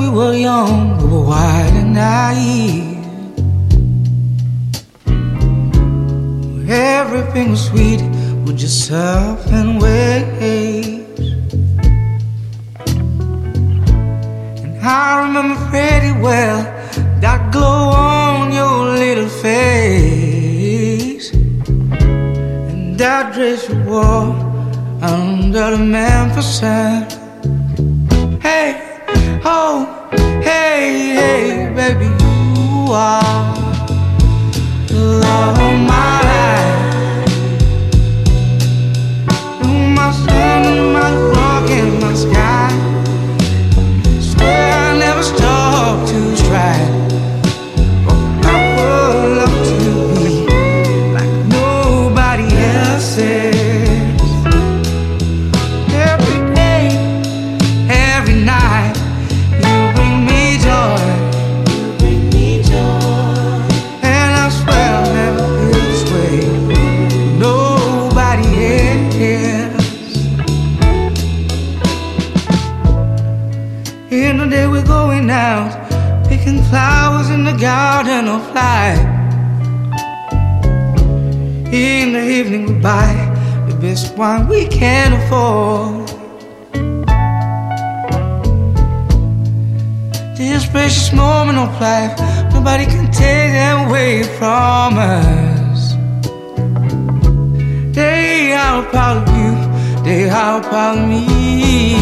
we were young, we were wild and naive. Everything was sweet, with just surf and waves. And I remember pretty well that glow on your little face, and that dress you wore under the Memphis sun. Hey, oh, hey, hey, baby, you are the love of my life. You're my sun and my rock and my sky. Swear I never stop to try. In the day we're going out, picking flowers in the garden of life. In the evening we buy the best wine we can afford. This precious moment of life, nobody can take them away from us. They are proud of you, they are proud of me.